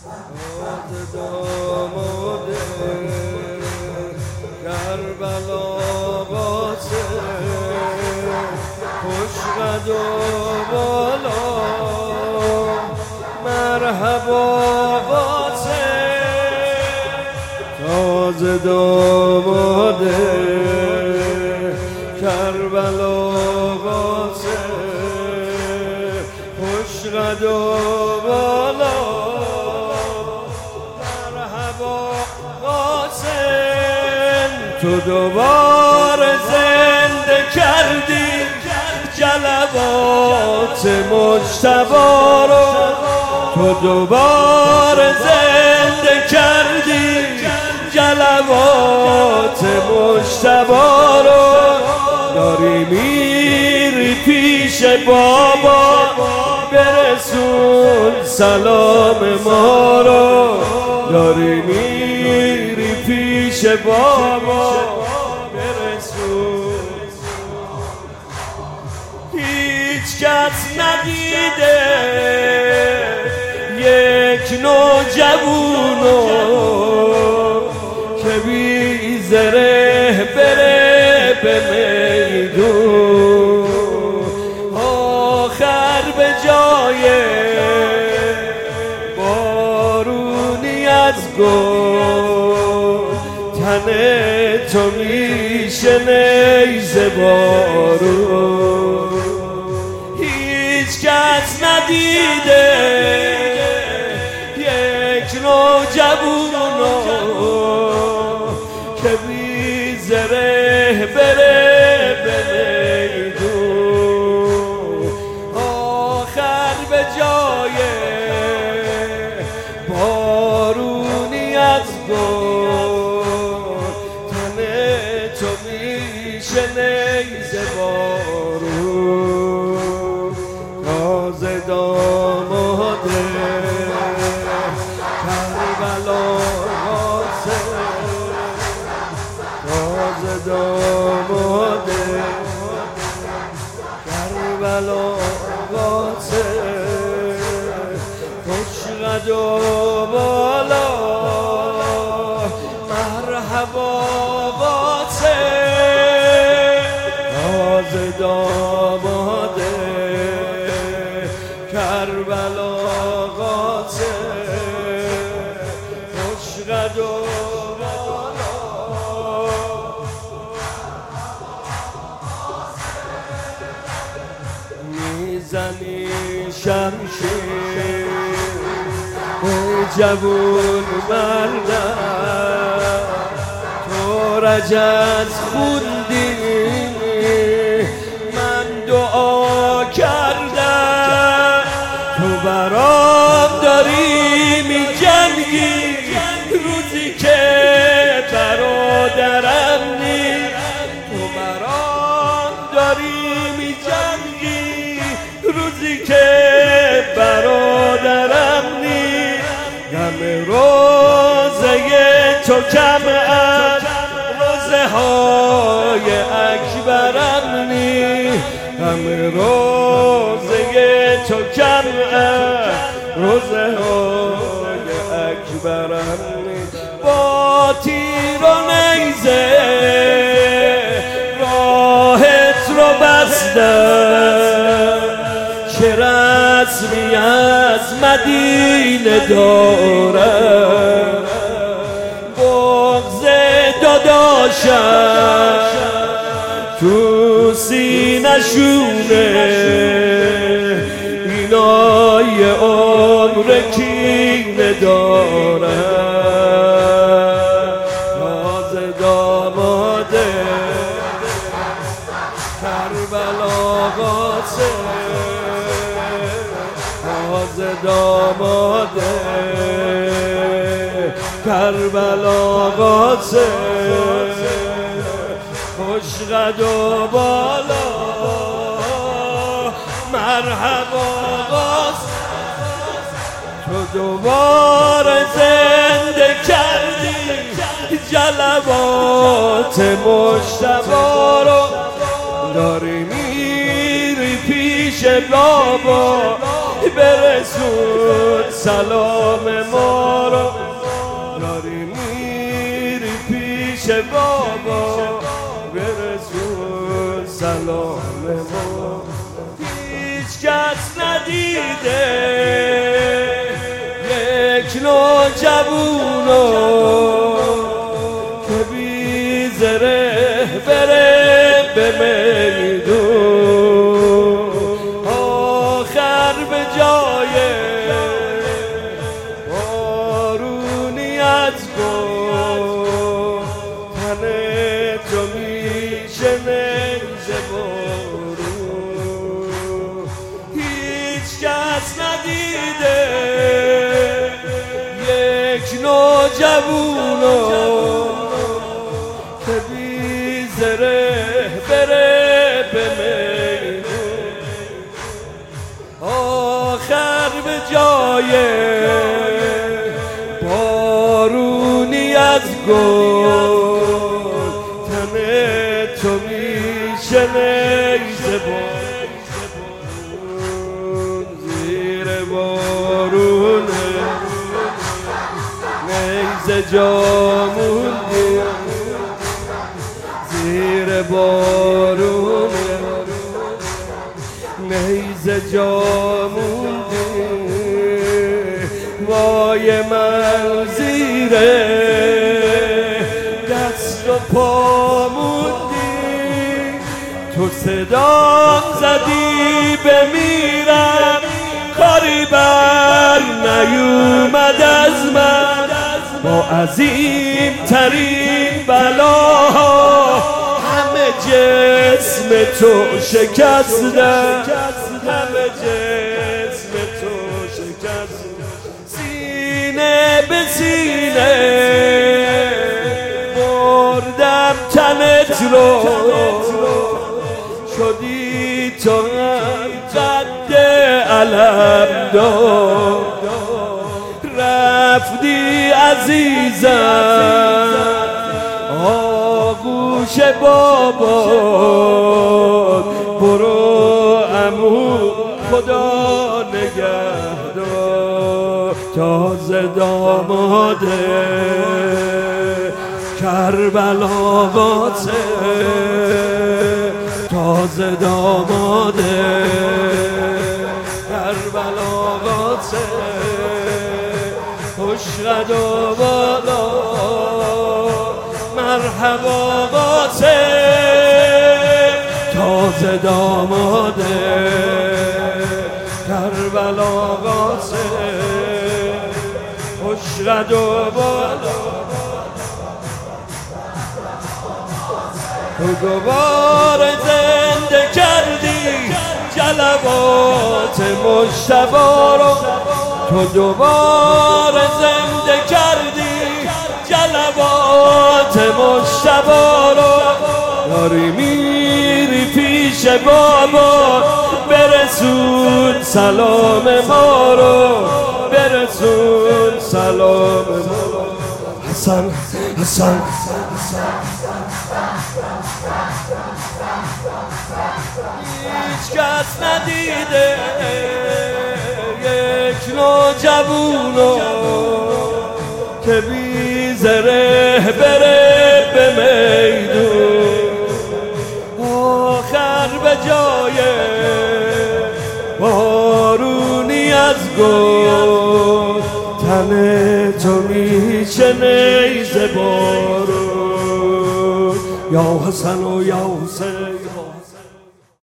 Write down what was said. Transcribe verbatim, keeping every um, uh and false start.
تازه داماد کربلا قاسم خوشقد و بالا مرحبا قاسم تازه داماد کربلا قاسم خوشقد و بالا مرحبا قاسم تو دوباره زنده کردی جلوات مجتبی رو تو دوباره زنده کردی جلوات مجتبی رو داری میری پیش بابا برسون سلام ما رو داری میری پیش بابا برسون هیچ کس ندیده یک نوجوونو که بی زره بره به میدون آخر به جای بارونی از گل تن تو میشه نیزه بارون هیچ کس ندیده یک نوجوونو که بی زره بره به میدون آخر به جای بارونی از گل تن تو میشه نیزه بارون تازه داماده کربلا قاسم تازه داماده کربلا قاسم خوشقد و بالا مرحبا قاسم تازه داماده کربلا قاسم خوشقد و بالا میزنی شمشیر ای جوون مردم تو رجز خوندی من دعا کردم تو برام داری می جنگی روزی که برادرم نی تو برام داری می جنگی روزی که برادرم نی غم روزه تو کم از روزه های اکبرم نی غم روزه تو کم از روزه های اکبرم نی با تیر و نیزه راهت رو بستم چه رسمی از مدینه دارم بغض داداشم تو سینه‌شونه اینای عمر کینه دارم تازه داماده کربلا قاسم تازه داماده کربلا قاسم خوشقد و بالا مرحبا قاسم تو دوباره زنده کردی جلوات مجتبی رو داری میری پیش بابا برسون سلام ما رو داری میری پیش بابا برسون سلام ما هیچ کس ندیده یک نوجوونو که بی زره بره به میدون آخر به جای بارونی از گل تن تو میشه نیز بارون هیچ کس ندیده یک نوجوونو که بی زره بره به میدون آخر به جای بارونی از گل تن تو میشه نیز بارون زیر بارون نیز جا موندی زیر بارون نیز جا موندی وای من زیر دست و پا موندی تو صدام زدی بمیرم کاری بر نیومد از من با عظیم ترین بلاها همه جسم تو شکستم همه جسم تو شکستم سینه به سینه بردم تنت رو شدی تو هم قد علم دار رفتی عزیزم آغوش بابا برو عمو خدا نگهدار تازه داماده کربلا قاسه تازه داماده کربلا قاسه خوشقد و بالا مرحبا قاسم تازه داماده کربلا قاسم خوشقد و بالا تو دوباره زنده کردی جلوات مجتبی رو تو دوباره زنده کردی جلوات مجتبی رو داری میری پیش بابا برسون سلام ما رو برسون سلام ما رو حسن حسن هیچ کس ندیده یک نوجوونو که بی زره بره به میدون آخر به جای بارونی از گل تن تو میشه نیز بارون یا حسن و یا حسین